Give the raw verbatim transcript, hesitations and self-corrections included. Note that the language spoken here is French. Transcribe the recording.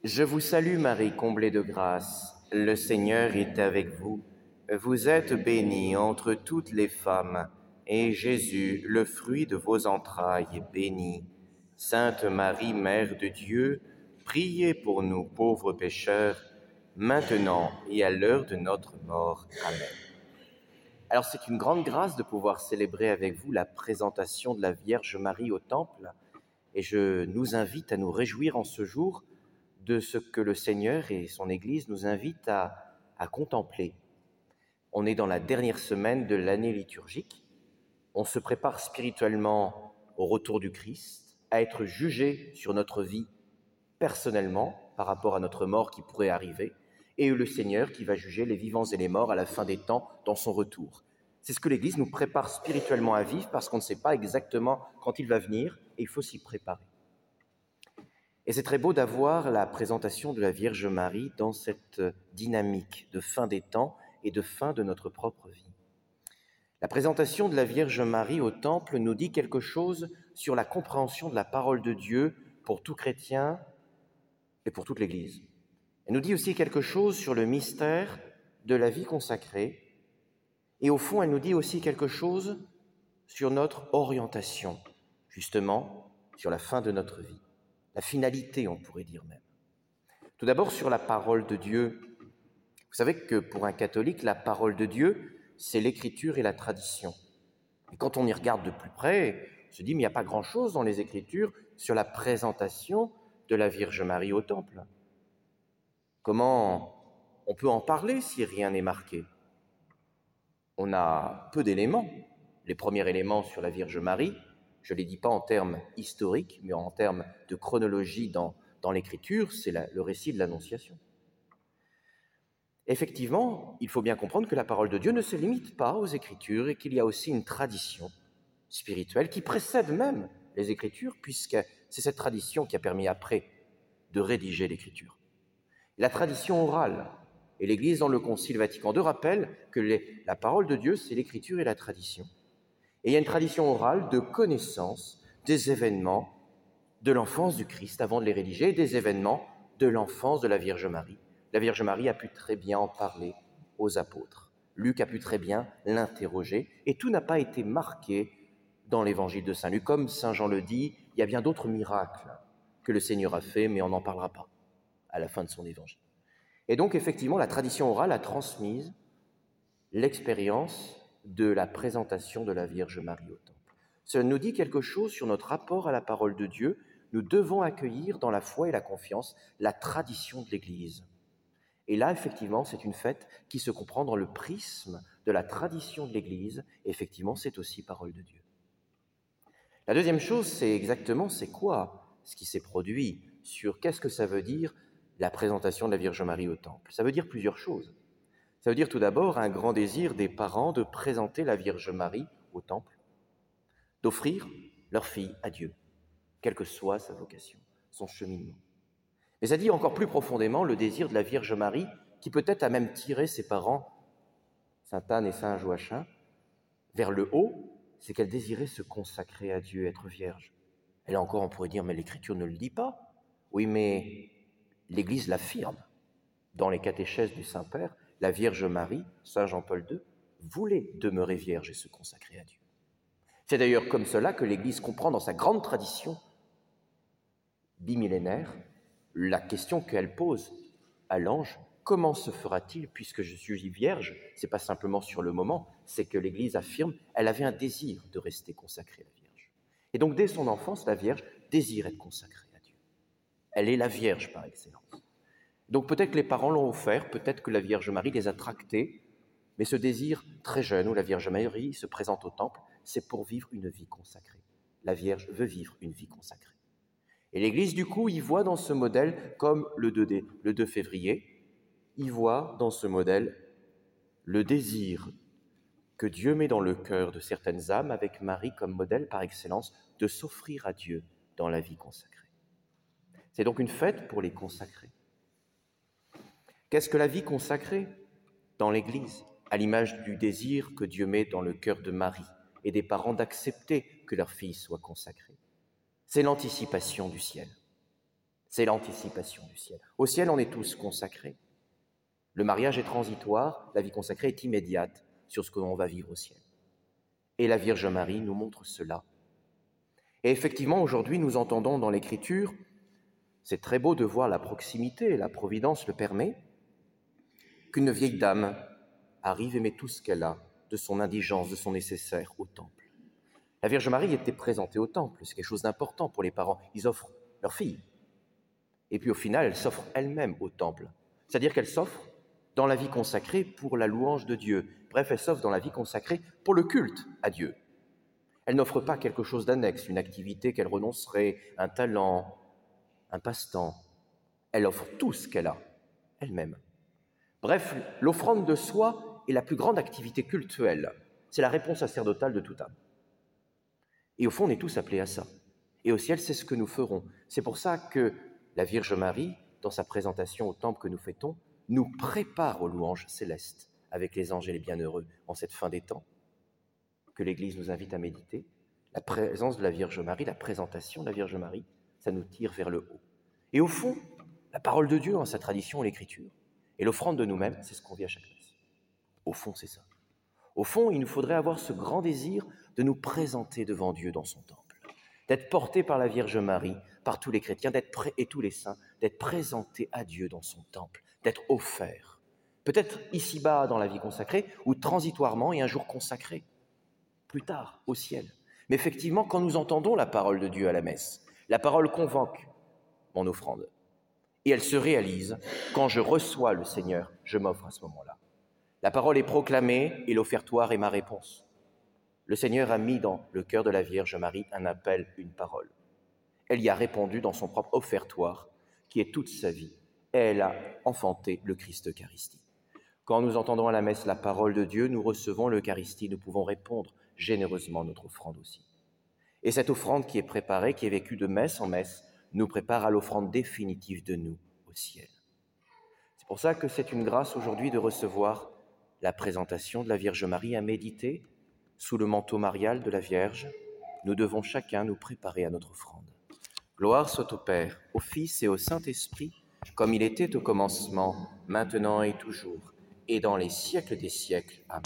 Je vous salue Marie, comblée de grâce. Le Seigneur est avec vous. Vous êtes bénie entre toutes les femmes, et Jésus, le fruit de vos entrailles, est béni. Sainte Marie, Mère de Dieu, priez pour nous pauvres pécheurs, maintenant et à l'heure de notre mort. Amen. Alors c'est une grande grâce de pouvoir célébrer avec vous la présentation de la Vierge Marie au Temple, et je nous invite à nous réjouir en ce jour de ce que le Seigneur et son Église nous invitent à, à contempler. On est dans la dernière semaine de l'année liturgique. On se prépare spirituellement au retour du Christ, à être jugé sur notre vie personnellement par rapport à notre mort qui pourrait arriver, et le Seigneur qui va juger les vivants et les morts à la fin des temps dans son retour. C'est ce que l'Église nous prépare spirituellement à vivre parce qu'on ne sait pas exactement quand il va venir et il faut s'y préparer. Et c'est très beau d'avoir la présentation de la Vierge Marie dans cette dynamique de fin des temps et de fin de notre propre vie. La présentation de la Vierge Marie au Temple nous dit quelque chose sur la compréhension de la parole de Dieu pour tout chrétien et pour toute l'Église. Elle nous dit aussi quelque chose sur le mystère de la vie consacrée et au fond, elle nous dit aussi quelque chose sur notre orientation, justement, sur la fin de notre vie. La finalité, on pourrait dire même. Tout d'abord, sur la parole de Dieu. Vous savez que pour un catholique, la parole de Dieu, c'est l'écriture et la tradition. Et quand on y regarde de plus près, on se dit, mais il n'y a pas grand-chose dans les Écritures sur la présentation de la Vierge Marie au Temple. Comment on peut en parler si rien n'est marqué? On a peu d'éléments. Les premiers éléments sur la Vierge Marie, je ne les dis pas en termes historiques, mais en termes de chronologie dans, dans l'Écriture, c'est la, le récit de l'Annonciation. Effectivement, il faut bien comprendre que la parole de Dieu ne se limite pas aux Écritures et qu'il y a aussi une tradition spirituelle qui précède même les Écritures, puisque c'est cette tradition qui a permis après de rédiger l'Écriture. La tradition orale, et l'Église dans le Concile Vatican deux rappelle que les, la parole de Dieu, c'est l'Écriture et la tradition. Et il y a une tradition orale de connaissance des événements de l'enfance du Christ avant de les rédiger, des événements de l'enfance de la Vierge Marie. La Vierge Marie a pu très bien en parler aux apôtres. Luc a pu très bien l'interroger et tout n'a pas été marqué dans l'évangile de Saint Luc. Comme Saint Jean le dit, il y a bien d'autres miracles que le Seigneur a fait, mais on n'en parlera pas à la fin de son évangile. Et donc effectivement, la tradition orale a transmise l'expérience de la présentation de la Vierge Marie au Temple. Cela nous dit quelque chose sur notre rapport à la parole de Dieu. Nous devons accueillir dans la foi et la confiance la tradition de l'Église. Et là, effectivement, c'est une fête qui se comprend dans le prisme de la tradition de l'Église. Et effectivement, c'est aussi parole de Dieu. La deuxième chose, c'est exactement, c'est quoi ce qui s'est produit sur qu'est-ce que ça veut dire la présentation de la Vierge Marie au Temple. Ça veut dire plusieurs choses. Ça veut dire tout d'abord un grand désir des parents de présenter la Vierge Marie au Temple, d'offrir leur fille à Dieu, quelle que soit sa vocation, son cheminement. Mais ça dit encore plus profondément le désir de la Vierge Marie, qui peut-être a même tiré ses parents, Sainte Anne et Saint Joachim, vers le haut, c'est qu'elle désirait se consacrer à Dieu, être vierge. Et là encore, on pourrait dire, mais l'Écriture ne le dit pas. Oui, mais l'Église l'affirme. Dans les catéchèses du Saint-Père, la Vierge Marie, Saint Jean-Paul deux, voulait demeurer vierge et se consacrer à Dieu. C'est d'ailleurs comme cela que l'Église comprend dans sa grande tradition bimillénaire la question qu'elle pose à l'ange, comment se fera-t-il puisque je suis vierge? Ce n'est pas simplement sur le moment, c'est que l'Église affirme, elle avait un désir de rester consacrée à la Vierge. Et donc dès son enfance, la Vierge désire être consacrée à Dieu. Elle est la Vierge par excellence. Donc peut-être que les parents l'ont offert, peut-être que la Vierge Marie les a tractés, mais ce désir très jeune où la Vierge Marie se présente au Temple, c'est pour vivre une vie consacrée. La Vierge veut vivre une vie consacrée. Et l'Église, du coup, y voit dans ce modèle, comme le deux février, y voit dans ce modèle le désir que Dieu met dans le cœur de certaines âmes, avec Marie comme modèle par excellence, de s'offrir à Dieu dans la vie consacrée. C'est donc une fête pour les consacrés. Qu'est-ce que la vie consacrée dans l'Église, à l'image du désir que Dieu met dans le cœur de Marie et des parents d'accepter que leur fille soit consacrée? C'est l'anticipation du ciel. C'est l'anticipation du ciel. Au ciel, on est tous consacrés. Le mariage est transitoire, la vie consacrée est immédiate sur ce que l'on va vivre au ciel. Et la Vierge Marie nous montre cela. Et effectivement, aujourd'hui, nous entendons dans l'Écriture, c'est très beau de voir la proximité, la providence le permet, qu'une vieille dame arrive et met tout ce qu'elle a, de son indigence, de son nécessaire, au temple. La Vierge Marie était présentée au temple, c'est quelque chose d'important pour les parents. Ils offrent leur fille. Et puis au final, elle s'offre elle-même au temple. C'est-à-dire qu'elle s'offre dans la vie consacrée pour la louange de Dieu. Bref, elle s'offre dans la vie consacrée pour le culte à Dieu. Elle n'offre pas quelque chose d'annexe, une activité qu'elle renoncerait, un talent, un passe-temps. Elle offre tout ce qu'elle a, elle-même. Bref, l'offrande de soi est la plus grande activité cultuelle. C'est la réponse sacerdotale de toute âme. Et au fond, on est tous appelés à ça. Et au ciel, c'est ce que nous ferons. C'est pour ça que la Vierge Marie, dans sa présentation au temple que nous fêtons, nous prépare aux louanges célestes avec les anges et les bienheureux en cette fin des temps, que l'Église nous invite à méditer. La présence de la Vierge Marie, la présentation de la Vierge Marie, ça nous tire vers le haut. Et au fond, la parole de Dieu dans sa tradition et l'Écriture, et l'offrande de nous-mêmes, c'est ce qu'on vit à chaque messe. Au fond, c'est ça. Au fond, il nous faudrait avoir ce grand désir de nous présenter devant Dieu dans son temple, d'être portés par la Vierge Marie, par tous les chrétiens, d'être prêts, et tous les saints, d'être présentés à Dieu dans son temple, d'être offerts. Peut-être ici-bas dans la vie consacrée, ou transitoirement et un jour consacré, plus tard, au ciel. Mais effectivement, quand nous entendons la parole de Dieu à la messe, la parole convoque mon offrande. Et elle se réalise quand je reçois le Seigneur, je m'offre à ce moment-là. La parole est proclamée et l'offertoire est ma réponse. Le Seigneur a mis dans le cœur de la Vierge Marie un appel, une parole. Elle y a répondu dans son propre offertoire, qui est toute sa vie. Et elle a enfanté le Christ Eucharistie. Quand nous entendons à la messe la parole de Dieu, nous recevons l'Eucharistie, nous pouvons répondre généreusement à notre offrande aussi. Et cette offrande qui est préparée, qui est vécue de messe en messe, nous prépare à l'offrande définitive de nous au ciel. C'est pour ça que c'est une grâce aujourd'hui de recevoir la présentation de la Vierge Marie à méditer sous le manteau marial de la Vierge. Nous devons chacun nous préparer à notre offrande. Gloire soit au Père, au Fils et au Saint-Esprit, comme il était au commencement, maintenant et toujours, et dans les siècles des siècles. Amen.